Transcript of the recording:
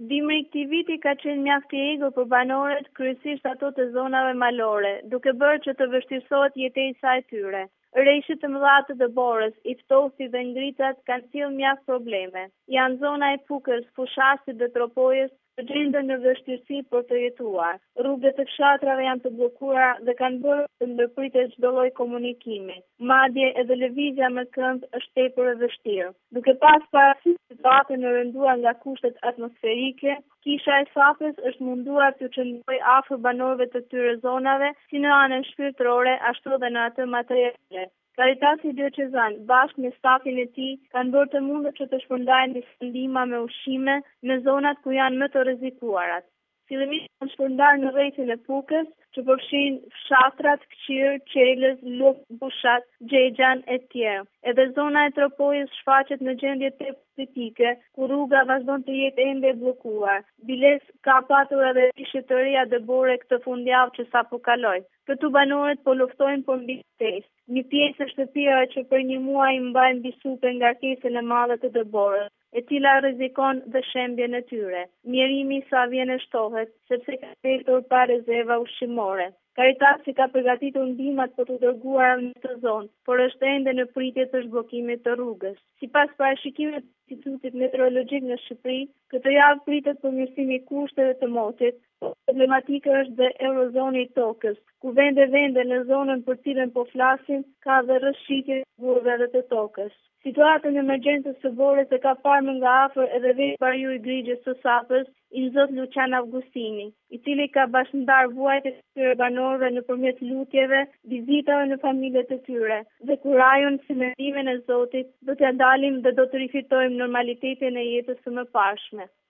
Dimri i këtij viti ka qenë mjaft i egur për banorët, kryesisht ato të zonave malore, duke bërë që të vështirësohet jetesa e tyre. Rreshtet të mëdha të dëborës, i ftohti dhe ngricat kanë sjellë mjaft probleme. Janë zona e Fukës, Fushasit dhe Tropojës të gjenden në vështirësi për të jetuar. Rrugët e fshatrave janë të bllokuara dhe kanë bërë të ndërpritet çdo lloj komunikimi. Madje edhe lëvizja me këmbë është tepër e vështirë. Duke pas parasysh situatën e rënduar nga kushtet atmosferike, Kisha e Safës është munduar të qëndrojë afër banorëve të këtyre zonave, si në anën shpirtërore, ashtu dhe në atë materiale. Karitasi Diocezan, bashkë me stafin e tij, kanë bërë të mundur që të shpërndajnë ndihma me ushqime në zonat ku janë më të rrezikuarat. Fillimisht kanë shpërndarë në rrethin e Fukës, që përfshin fshatrat, Këqir, Qelës, Luk, Bushat, Xhexhan e tjerë. Edhe zona e Tropojës shfaqet në gjendje tepër kritike, ku rruga vazhdon të jetë ende e bllokuar. Biles ka patur edhe shitëria dëbore këtë fundjavë që sapo kaloi. Këtu banorët po luftojnë për mbikëtesë. Një pjesë e shtëpive që për një muaj mbajnë bisupe ngarkesën e madhe të dëborës, e cila rrezikon dhe shembjen e tyre. Mjerimi sa vjen e shtohet, sepse ka mbetur pa rezerva ushqimore. Karitasi ka përgatitur ndihmat për të dërguar në këtë zonë, por është ende në pritje të zhbllokimit të rrugës. Sipas parashikimeve të Institutit Meteorologjik në Shqipëri, këtë javë pritet përmirësimi i kushteve të motit. Problematika është dhe eurozoni i tokës, ku vende në zonën për cilën po flasim ka dhe rrëshqitje të burgave të tokës. Situatën e emergjencës së borës e ka parë më nga afër edhe vetë bariu i Grigjes së Sapës, i zot Lucian Augustini, i cili ka bashkëndarë vuajtjet e këtyre banorëve nëpërmjet lutjeve, vizitave në familjet e tyre, dhe kurajon se me ndihmën e Zotit do t'ia dalim dhe do të rifitojmë normalitetin e jetës së mëparshme.